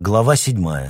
Глава 7.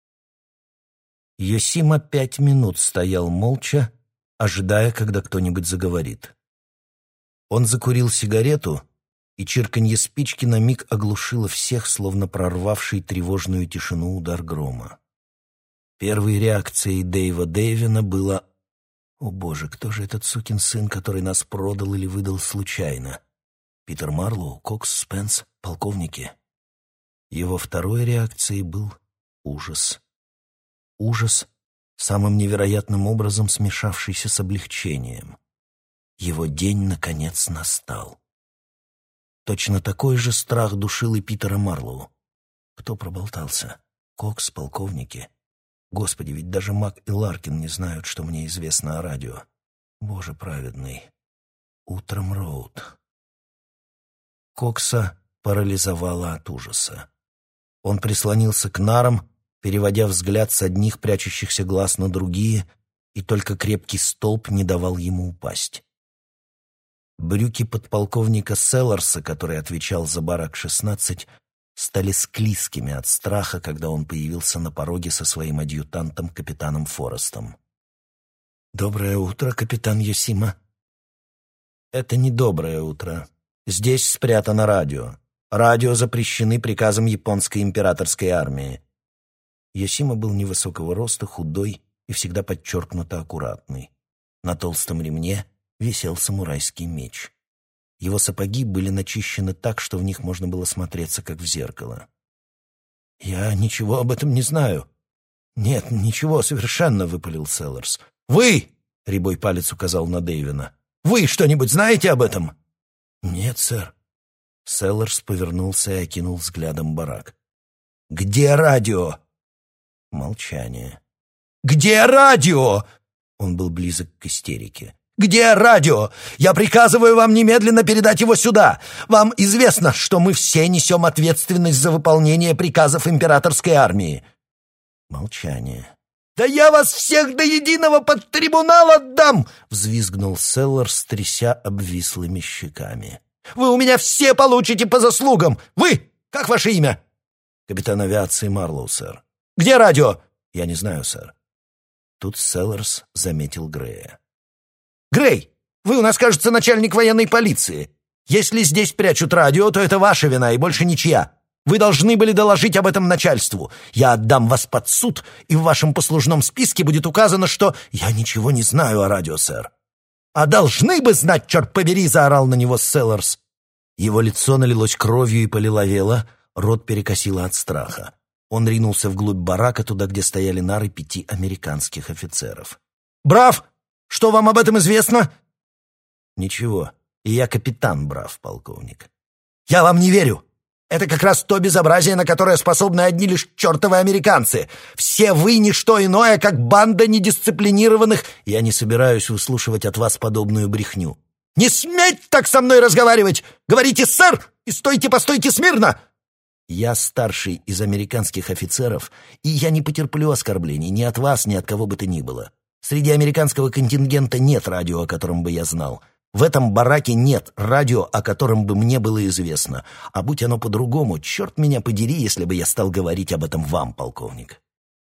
Йосима 5 минут стоял молча, ожидая, когда кто-нибудь заговорит. Он закурил сигарету, и чирканье спички на миг оглушило всех, словно прорвавший тревожную тишину удар грома. Первой реакцией Дэйва Дэйвина было: «О боже, кто же этот сукин сын, который нас продал или выдал случайно? Питер Марлоу, Кокс, Спенс, полковники?» Его второй реакцией был ужас. Ужас, самым невероятным образом смешавшийся с облегчением. Его день, наконец, настал. Точно такой же страх душил и Питера Марлоу. Кто проболтался? Кокс, полковники? Господи, ведь даже Мак и Ларкин не знают, что мне известно о радио. Боже праведный. Утром Роуд. Кокса парализовало от ужаса. Он прислонился к нарам, переводя взгляд с одних прячущихся глаз на другие, и только крепкий столб не давал ему упасть. Брюки подполковника Селларса, который отвечал за барак 16, стали склизкими от страха, когда он появился на пороге со своим адъютантом, капитаном Форестом. «Доброе утро, капитан Йосима». «Это не доброе утро. Здесь спрятано радио. Радио запрещены приказом японской императорской армии». Йосима был невысокого роста, худой и всегда подчеркнуто аккуратный. На толстом ремне висел самурайский меч. Его сапоги были начищены так, что в них можно было смотреться, как в зеркало. «Я ничего об этом не знаю». «Нет, ничего, совершенно», — выпалил Селларс. «Вы!» — рябой палец указал на Дэйвина. «Вы что-нибудь знаете об этом?» «Нет, сэр». Селларс повернулся и окинул взглядом барак. «Где радио?» Молчание. «Где радио?» Он был близок к истерике. «Где радио? Я приказываю вам немедленно передать его сюда. Вам известно, что мы все несем ответственность за выполнение приказов императорской армии». Молчание. «Да я вас всех до единого под трибунал отдам!» — взвизгнул Селларс, тряся обвислыми щеками. «Вы у меня все получите по заслугам! Вы! Как ваше имя?» «Капитан авиации Марлоу, сэр». «Где радио?» «Я не знаю, сэр». Тут Селларс заметил Грея. «Грей, вы у нас, кажется, начальник военной полиции. Если здесь прячут радио, то это ваша вина и больше ничья. Вы должны были доложить об этом начальству. Я отдам вас под суд, и в вашем послужном списке будет указано, что я ничего не знаю о радио, сэр». «А должны бы знать, черт побери!» — заорал на него Селларс. Его лицо налилось кровью и полиловело, рот перекосило от страха. Он ринулся вглубь барака, туда, где стояли нары 5 американских офицеров. «Брав! Что вам об этом известно?» «Ничего. И я капитан Брав, полковник». «Я вам не верю. Это как раз то безобразие, на которое способны одни лишь чертовы американцы. Все вы не что иное, как банда недисциплинированных...» «Я не собираюсь выслушивать от вас подобную брехню». «Не смейте так со мной разговаривать! Говорите, сэр, и стойте по стойке смирно!» «Я старший из американских офицеров, и я не потерплю оскорблений ни от вас, ни от кого бы то ни было. Среди американского контингента нет радио, о котором бы я знал. В этом бараке нет радио, о котором бы мне было известно. А будь оно по-другому, черт меня подери, если бы я стал говорить об этом вам, полковник».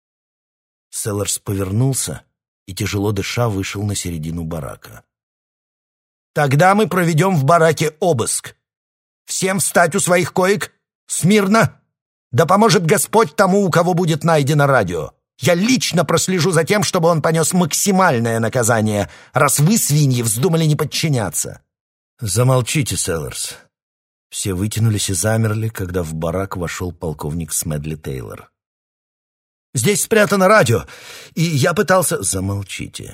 Селларс повернулся и, тяжело дыша, вышел на середину барака. «Тогда мы проведем в бараке обыск. Всем встать у своих коек! Смирно! Да поможет Господь тому, у кого будет найдено радио! Я лично прослежу за тем, чтобы он понес максимальное наказание, раз вы, свиньи, вздумали не подчиняться». «Замолчите, Селларс». Все вытянулись и замерли, когда в барак вошел полковник Смедли Тейлор. «Здесь спрятано радио, и я пытался...» «Замолчите».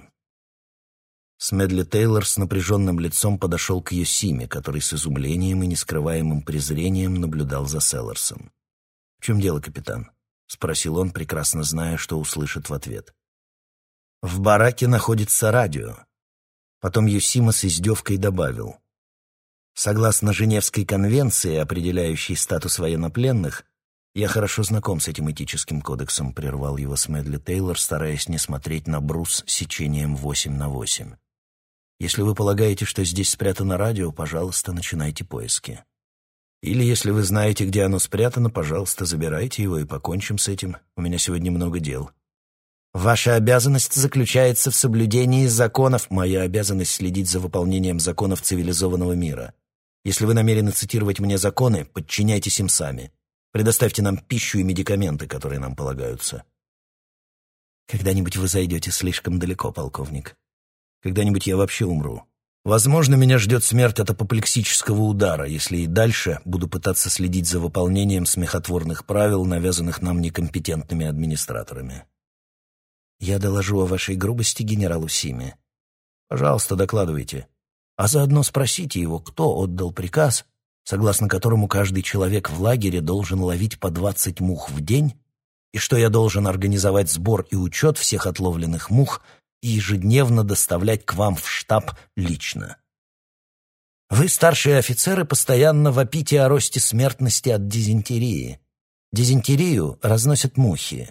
Смедли Тейлор с напряженным лицом подошел к Йосиме, который с изумлением и нескрываемым презрением наблюдал за Селларсом. «В чем дело, капитан?» — спросил он, прекрасно зная, что услышит в ответ. «В бараке находится радио». Потом Йосима с издевкой добавил: «Согласно Женевской конвенции, определяющей статус военнопленных, я хорошо знаком с этим этическим кодексом», — прервал его Смедли Тейлор, стараясь не смотреть на брус сечением 8/8. «Если вы полагаете, что здесь спрятано радио, пожалуйста, начинайте поиски». Или, если вы знаете, где оно спрятано, пожалуйста, забирайте его и покончим с этим. У меня сегодня много дел. Ваша обязанность заключается в соблюдении законов. Моя обязанность следить за выполнением законов цивилизованного мира. Если вы намерены цитировать мне законы, подчиняйтесь им сами. Предоставьте нам пищу и медикаменты, которые нам полагаются. Когда-нибудь вы зайдете слишком далеко, полковник. Когда-нибудь я вообще умру. Возможно, меня ждет смерть от апоплексического удара, если и дальше буду пытаться следить за выполнением смехотворных правил, навязанных нам некомпетентными администраторами. Я доложу о вашей грубости генералу Симе. Пожалуйста, докладывайте. А заодно спросите его, кто отдал приказ, согласно которому каждый человек в лагере должен ловить по 20 мух в день, и что я должен организовать сбор и учет всех отловленных мух и ежедневно доставлять к вам в штаб лично. Вы, старшие офицеры, постоянно вопите о росте смертности от дизентерии. Дизентерию разносят мухи.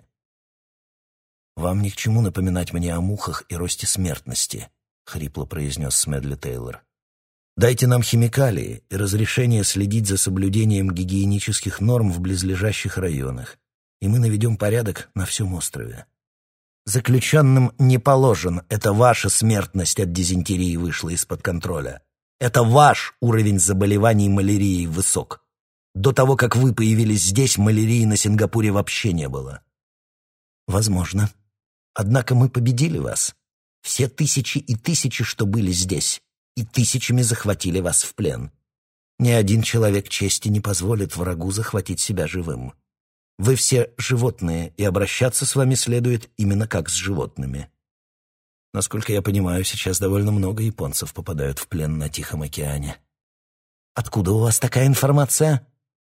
«Вам ни к чему напоминать мне о мухах и росте смертности», — хрипло произнес Смедли Тейлор. «Дайте нам химикалии и разрешение следить за соблюдением гигиенических норм в близлежащих районах, и мы наведем порядок на всем острове». «Заключенным не положен. Это ваша смертность от дизентерии вышла из-под контроля. Это ваш уровень заболеваний малярией высок. До того, как вы появились здесь, малярии на Сингапуре вообще не было». «Возможно. Однако мы победили вас. Все тысячи и тысячи, что были здесь, и тысячами захватили вас в плен. Ни один человек чести не позволит врагу захватить себя живым. Вы все животные, и обращаться с вами следует именно как с животными. Насколько я понимаю, сейчас довольно много японцев попадают в плен на Тихом океане. Откуда у вас такая информация?»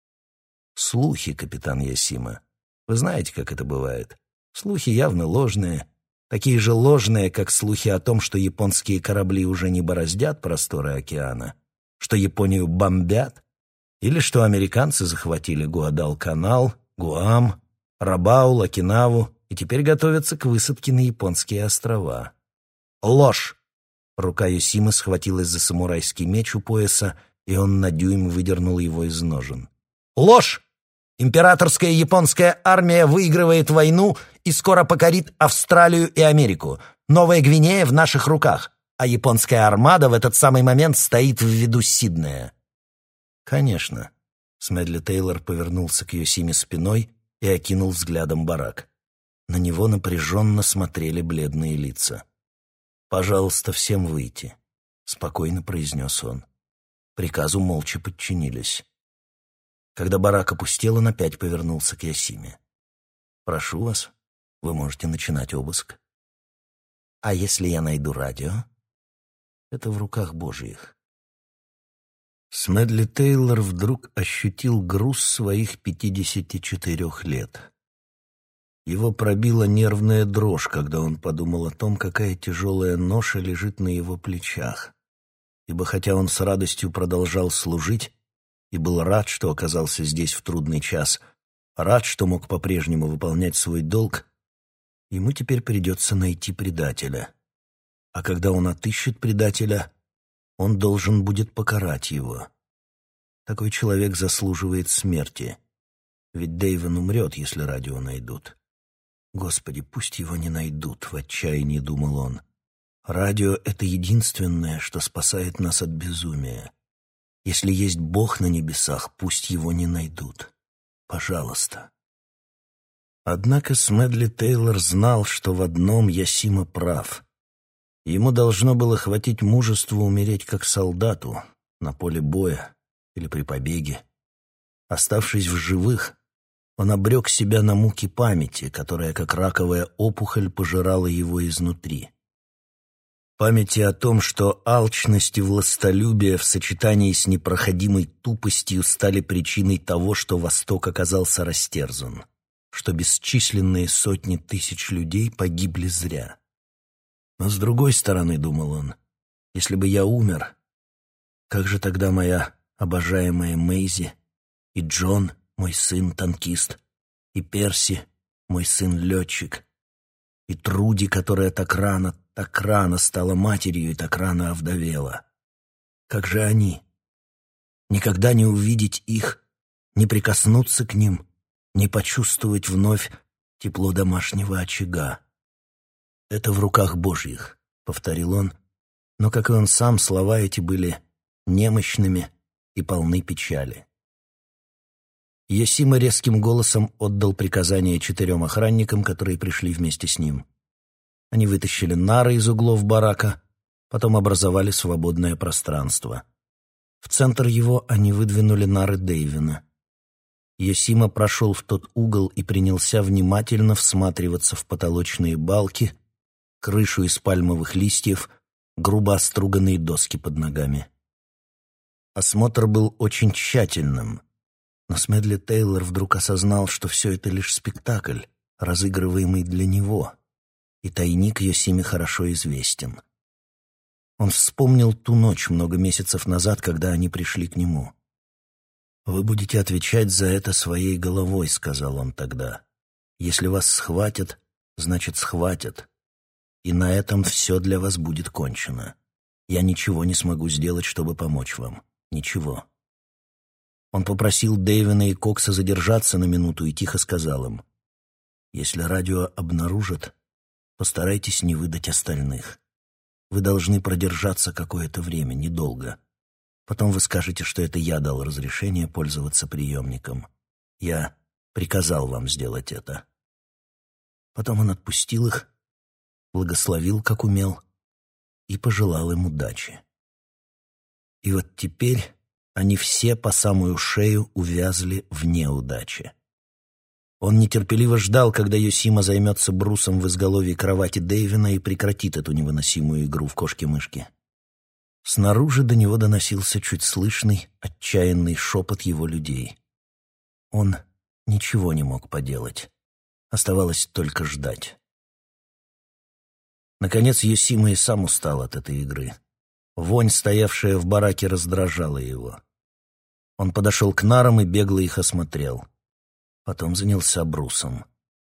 «Слухи, капитан Ясима. Вы знаете, как это бывает. Слухи явно ложные, такие же ложные, как слухи о том, что японские корабли уже не бороздят просторы океана, что Японию бомбят, или что американцы захватили Гуадалканал, Гуам, Рабау, Окинаву и теперь готовятся к высадке на японские острова. Ложь! Рука Ясимы схватилась за самурайский меч у пояса, и он на дюйм выдернул его из ножен. Ложь! Императорская японская армия выигрывает войну и скоро покорит Австралию и Америку. Новая Гвинея в наших руках, а японская армада в этот самый момент стоит в виду Сиднея. Конечно. Смедли Тейлор повернулся к Йосиме спиной и окинул взглядом барак. На него напряженно смотрели бледные лица. «Пожалуйста, всем выйти», — спокойно произнес он. Приказу молча подчинились. Когда барак опустел, он опять повернулся к Йосиме. «Прошу вас, вы можете начинать обыск». «А если я найду радио?» «Это в руках Божьих». Смедли Тейлор вдруг ощутил груз своих 54 лет. Его пробила нервная дрожь, когда он подумал о том, какая тяжелая ноша лежит на его плечах. Ибо хотя он с радостью продолжал служить и был рад, что оказался здесь в трудный час, рад, что мог по-прежнему выполнять свой долг, ему теперь придется найти предателя. А когда он отыщет предателя, он должен будет покарать его. Такой человек заслуживает смерти. Ведь Дэйвен умрет, если радио найдут. Господи, пусть его не найдут, в отчаянии думал он. Радио — это единственное, что спасает нас от безумия. Если есть Бог на небесах, пусть его не найдут. Пожалуйста. Однако Смедли Тейлор знал, что в одном Ясима прав. Ему должно было хватить мужества умереть как солдату на поле боя или при побеге. Оставшись в живых, он обрек себя на муки памяти, которая, как раковая опухоль, пожирала его изнутри. Памяти о том, что алчность и властолюбие в сочетании с непроходимой тупостью стали причиной того, что Восток оказался растерзан, что бесчисленные сотни тысяч людей погибли зря. Но с другой стороны, думал он, если бы я умер, как же тогда моя обожаемая Мэйзи и Джон, мой сын-танкист, и Перси, мой сын-летчик, и Труди, которая так рано стала матерью и так рано овдовела. Как же они? Никогда не увидеть их не прикоснуться к ним, не почувствовать вновь тепло домашнего очага. «Это в руках Божьих», — повторил он, но, как и он сам, слова эти были немощными и полны печали. Йосима резким голосом отдал приказание 4 охранникам, которые пришли вместе с ним. Они вытащили нары из углов барака, потом образовали свободное пространство. В центр его они выдвинули нары Дэйвина. Йосима прошел в тот угол и принялся внимательно всматриваться в потолочные балки, крышу из пальмовых листьев, грубо оструганные доски под ногами. Осмотр был очень тщательным, но Смедли Тейлор вдруг осознал, что все это лишь спектакль, разыгрываемый для него, и тайник Йосиме хорошо известен. Он вспомнил ту ночь много месяцев назад, когда они пришли к нему. «Вы будете отвечать за это своей головой», — сказал он тогда. «Если вас схватят, значит, схватят. И на этом все для вас будет кончено. Я ничего не смогу сделать, чтобы помочь вам. Ничего». Он попросил Дэйвина и Кокса задержаться на минуту и тихо сказал им: «Если радио обнаружат, постарайтесь не выдать остальных. Вы должны продержаться какое-то время, недолго. Потом вы скажете, что это я дал разрешение пользоваться приемником. Я приказал вам сделать это». Потом он отпустил их, благословил, как умел, и пожелал им удачи. И вот теперь они все по самую шею увязли в неудаче. Он нетерпеливо ждал, когда Йосима займется брусом в изголовье кровати Дэйвина и прекратит эту невыносимую игру в кошки-мышки. Снаружи до него доносился чуть слышный, отчаянный шепот его людей. Он ничего не мог поделать. Оставалось только ждать. Наконец Йосима и сам устал от этой игры. Вонь, стоявшая в бараке, раздражала его. Он подошел к нарам и бегло их осмотрел. Потом занялся брусом.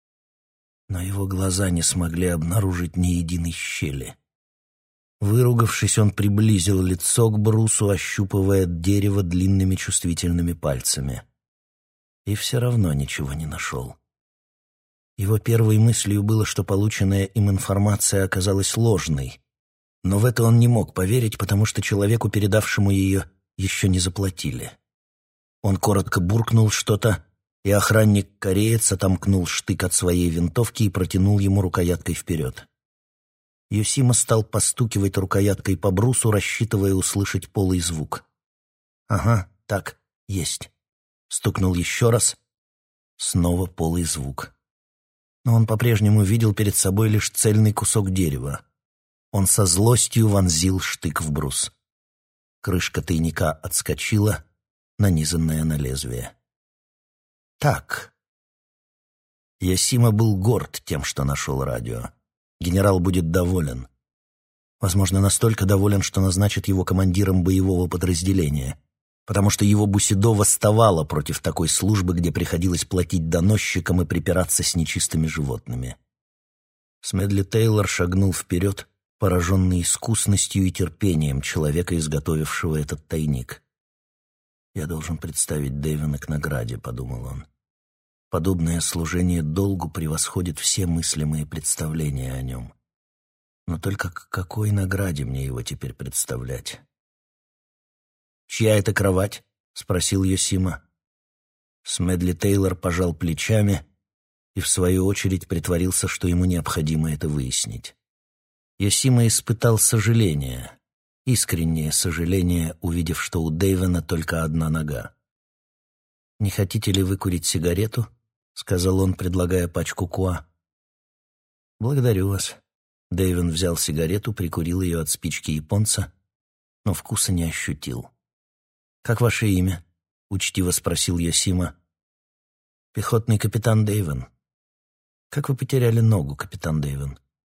Но его глаза не смогли обнаружить ни единой щели. Выругавшись, он приблизил лицо к брусу, ощупывая дерево длинными чувствительными пальцами. И все равно ничего не нашел. Его первой мыслью было, что полученная им информация оказалась ложной. Но в это он не мог поверить, потому что человеку, передавшему ее, еще не заплатили. Он коротко буркнул что-то, и охранник-кореец отомкнул штык от своей винтовки и протянул ему рукояткой вперед. Йосима стал постукивать рукояткой по брусу, рассчитывая услышать полый звук. «Ага, так, есть». Стукнул еще раз. Снова полый звук. Но он по-прежнему видел перед собой лишь цельный кусок дерева. Он со злостью вонзил штык в брус. Крышка тайника отскочила, нанизанная на лезвие. Так. Йосима был горд тем, что нашел радио. Генерал будет доволен. Возможно, настолько доволен, что назначит его командиром боевого подразделения, потому что его бусидо восставало против такой службы, где приходилось платить доносчикам и припираться с нечистыми животными. Смедли Тейлор шагнул вперед, пораженный искусностью и терпением человека, изготовившего этот тайник. «Я должен представить Дэйвина к награде», — подумал он. «Подобное служение долгу превосходит все мыслимые представления о нем. Но только к какой награде мне его теперь представлять?» «Чья это кровать?» — спросил Йосима. Смедли Тейлор пожал плечами и, в свою очередь, притворился, что ему необходимо это выяснить. Йосима испытал сожаление, искреннее сожаление, увидев, что у Дэйвина только одна нога. «Не хотите ли выкурить сигарету?» — сказал он, предлагая пачку куа. «Благодарю вас». Дэйвин взял сигарету, прикурил ее от спички японца, но вкуса не ощутил. «Как ваше имя?» — учтиво спросил Йосима. «Пехотный капитан Дэйвин». «Как вы потеряли ногу, капитан Дэйвин?»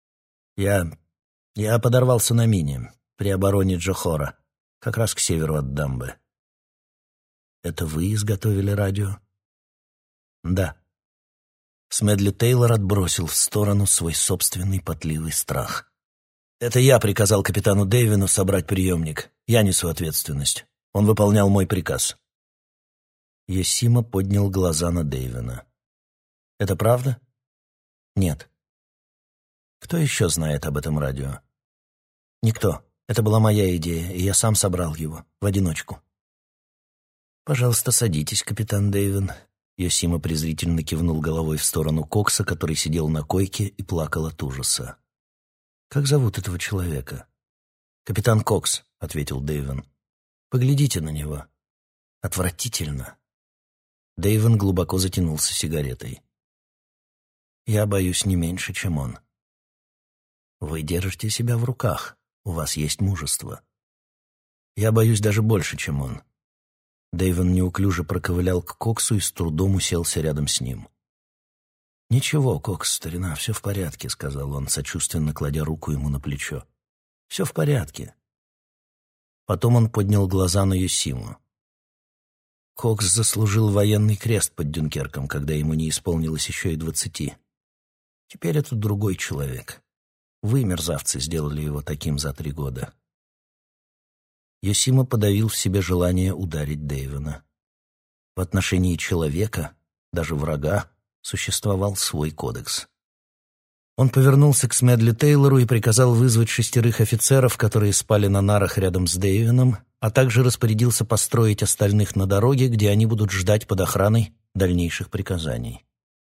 Я подорвался на мине при обороне Джохора, как раз к северу от дамбы». «Это вы изготовили радио?» «Да». Смедли Тейлор отбросил в сторону свой собственный потливый страх. «Это я приказал капитану Дэйвину собрать приемник. Я несу ответственность. Он выполнял мой приказ». Йосима поднял глаза на Дэйвина. «Это правда?» «Нет». «Кто еще знает об этом радио?» «Никто. Это была моя идея, и я сам собрал его, в одиночку». «Пожалуйста, садитесь, капитан Дэйвин». Йосима презрительно кивнул головой в сторону Кокса, который сидел на койке и плакал от ужаса. «Как зовут этого человека?» «Капитан Кокс», — ответил Дэйвин. «Поглядите на него. Отвратительно». Дэйвин глубоко затянулся сигаретой. «Я боюсь не меньше, чем он». «Вы держите себя в руках. У вас есть мужество». «Я боюсь даже больше, чем он». Дэйвин неуклюже проковылял к Коксу и с трудом уселся рядом с ним. «Ничего, Кокс, старина, все в порядке», — сказал он, сочувственно кладя руку ему на плечо. «Все в порядке». Потом он поднял глаза на Йосиму. Кокс заслужил военный крест под Дюнкерком, когда ему не исполнилось еще и 20. Теперь это другой человек. Вы, мерзавцы, сделали его таким за 3 года. Йосима подавил в себе желание ударить Дэйвина. В отношении человека, даже врага, существовал свой кодекс. Он повернулся к Смедли Тейлору и приказал вызвать 6 офицеров, которые спали на нарах рядом с Дэйвином, а также распорядился построить остальных на дороге, где они будут ждать под охраной дальнейших приказаний.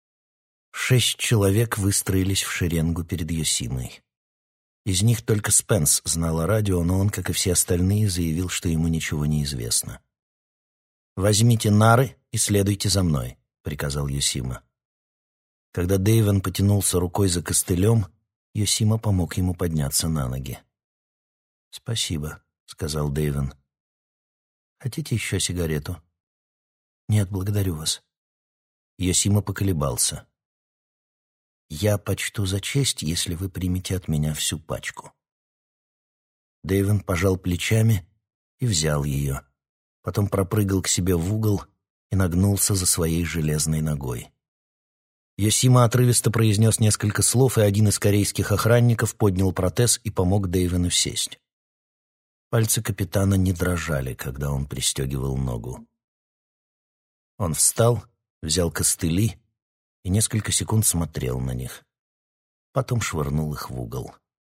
6 человек выстроились в шеренгу перед Йосимой. Из них только Спенс знал о радио, но он, как и все остальные, заявил, что ему ничего не известно. «Возьмите нары и следуйте за мной», — приказал Йосима. Когда Дэйвин потянулся рукой за костылем, Йосима помог ему подняться на ноги. «Спасибо», — сказал Дэйвин. «Хотите еще сигарету?» «Нет, благодарю вас». Йосима поколебался. «Я почту за честь, если вы примете от меня всю пачку». Дэйвин пожал плечами и взял ее. Потом пропрыгал к себе в угол и нагнулся за своей железной ногой. Йосима отрывисто произнес несколько слов, и один из корейских охранников поднял протез и помог Дэйвину сесть. Пальцы капитана не дрожали, когда он пристегивал ногу. Он встал, взял костыли и несколько секунд смотрел на них. Потом швырнул их в угол.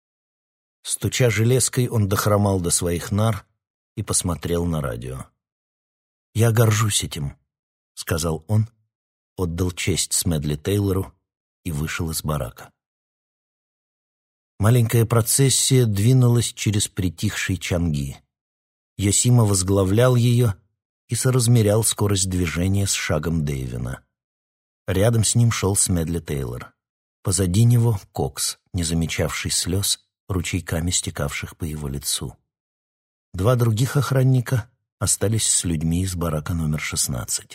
Стуча железкой, он дохромал до своих нар и посмотрел на радио. «Я горжусь этим», — сказал он, отдал честь Смедли Тейлору и вышел из барака. Маленькая процессия двинулась через притихший Чанги. Йосима возглавлял ее и соразмерял скорость движения с шагом Дэйвина. Рядом с ним шел Смедли Тейлор. Позади него Кокс, не замечавший слез, ручейками стекавших по его лицу. 2 других охранника остались с людьми из барака номер 16.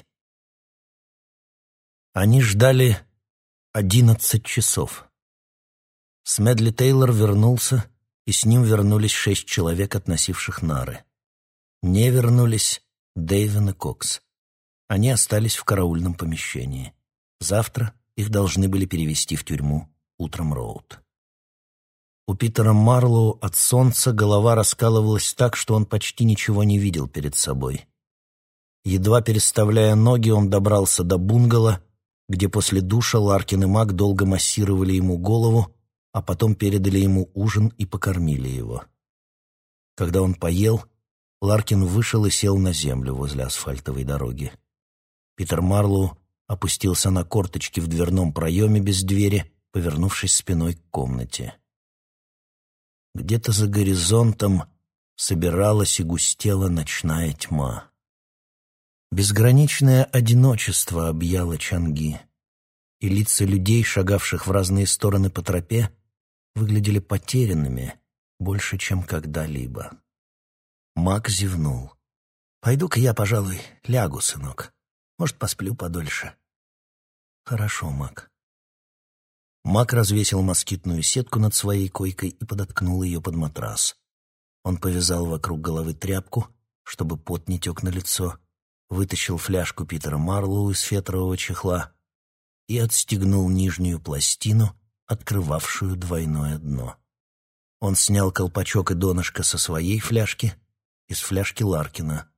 Они ждали 11 часов. Смедли Тейлор вернулся, и с ним вернулись 6 человек, относивших нары. Не вернулись Дэйвин и Кокс. Они остались в караульном помещении. Завтра их должны были перевести в тюрьму Утром-Роуд. У Питера Марлоу от солнца голова раскалывалась так, что он почти ничего не видел перед собой. Едва переставляя ноги, он добрался до бунгало, где после душа Ларкин и Мак долго массировали ему голову, а потом передали ему ужин и покормили его. Когда он поел, Ларкин вышел и сел на землю возле асфальтовой дороги. Питер Марлоу опустился на корточки в дверном проеме без двери, повернувшись спиной к комнате. Где-то за горизонтом собиралась и густела ночная тьма. Безграничное одиночество объяло Чанги, и лица людей, шагавших в разные стороны по тропе, выглядели потерянными больше, чем когда-либо. Мак зевнул. «Пойду-ка я, пожалуй, лягу, сынок. Может, посплю подольше». «Хорошо, Мак». Мак развесил москитную сетку над своей койкой и подоткнул ее под матрас. Он повязал вокруг головы тряпку, чтобы пот не тек на лицо, вытащил фляжку Питера Марлоу из фетрового чехла и отстегнул нижнюю пластину, открывавшую двойное дно. Он снял колпачок и донышко со своей фляжки и с фляжки Ларкина,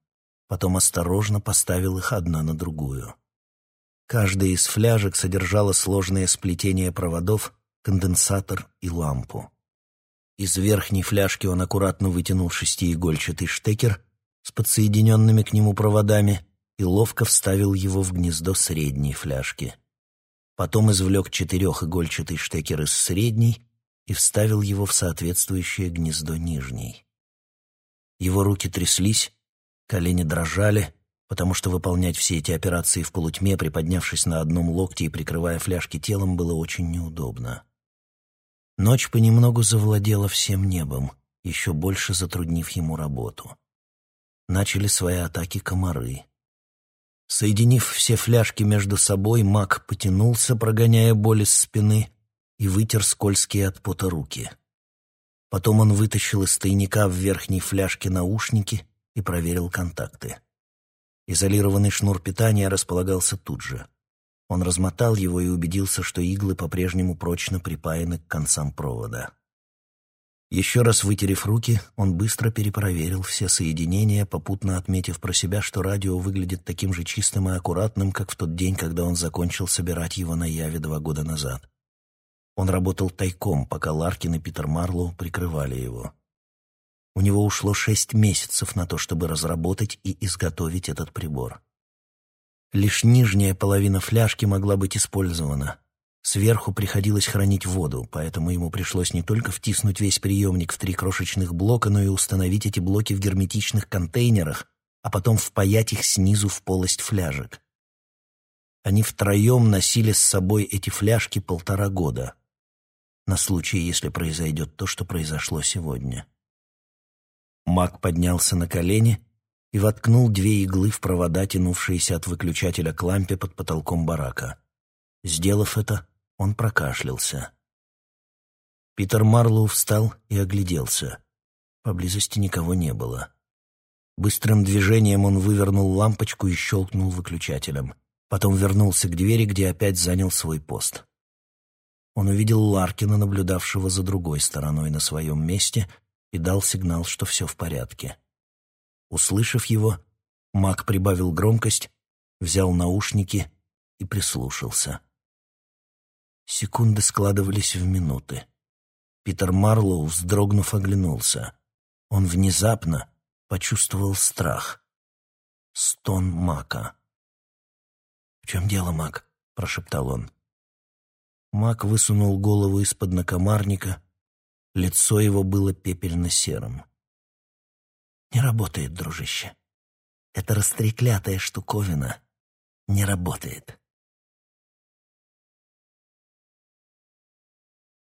потом осторожно поставил их одна на другую. Каждая из фляжек содержала сложное сплетение проводов, конденсатор и лампу. Из верхней фляжки он аккуратно вытянул шестиигольчатый штекер с подсоединенными к нему проводами и ловко вставил его в гнездо средней фляжки. Потом извлек четырехигольчатый штекер из средней и вставил его в соответствующее гнездо нижней. Его руки тряслись, колени дрожали, потому что выполнять все эти операции в полутьме, приподнявшись на одном локте и прикрывая фляжки телом, было очень неудобно. Ночь понемногу завладела всем небом, еще больше затруднив ему работу. Начали свои атаки комары. Соединив все фляжки между собой, Мак потянулся, прогоняя боль из спины, и вытер скользкие от пота руки. Потом он вытащил из тайника в верхней фляжке наушники и проверил контакты. Изолированный шнур питания располагался тут же. Он размотал его и убедился, что иглы по-прежнему прочно припаяны к концам провода. Еще раз вытерев руки, он быстро перепроверил все соединения, попутно отметив про себя, что радио выглядит таким же чистым и аккуратным, как в тот день, когда он закончил собирать его на Яве 2 года назад. Он работал тайком, пока Ларкин и Питер Марлоу прикрывали его. У него ушло 6 месяцев на то, чтобы разработать и изготовить этот прибор. Лишь нижняя половина фляжки могла быть использована. Сверху приходилось хранить воду, поэтому ему пришлось не только втиснуть весь приемник в 3 крошечных блока, но и установить эти блоки в герметичных контейнерах, а потом впаять их снизу в полость фляжек. Они втроем носили с собой эти фляжки 1,5 года, на случай, если произойдет то, что произошло сегодня. Мак поднялся на колени и воткнул 2 иглы в провода, тянувшиеся от выключателя к лампе под потолком барака. Сделав это, он прокашлялся. Питер Марлоу встал и огляделся. Поблизости никого не было. Быстрым движением он вывернул лампочку и щелкнул выключателем. Потом вернулся к двери, где опять занял свой пост. Он увидел Ларкина, наблюдавшего за другой стороной на своем месте, и дал сигнал, что все в порядке. Услышав его, Мак прибавил громкость, взял наушники и прислушался. Секунды складывались в минуты. Питер Марлоу, вздрогнув, оглянулся. Он внезапно почувствовал страх. Стон Мака. «В чем дело, Мак?» — прошептал он. Мак высунул голову из-под накомарника. Лицо его было пепельно-серым. «Не работает, дружище. Эта растреклятая штуковина не работает».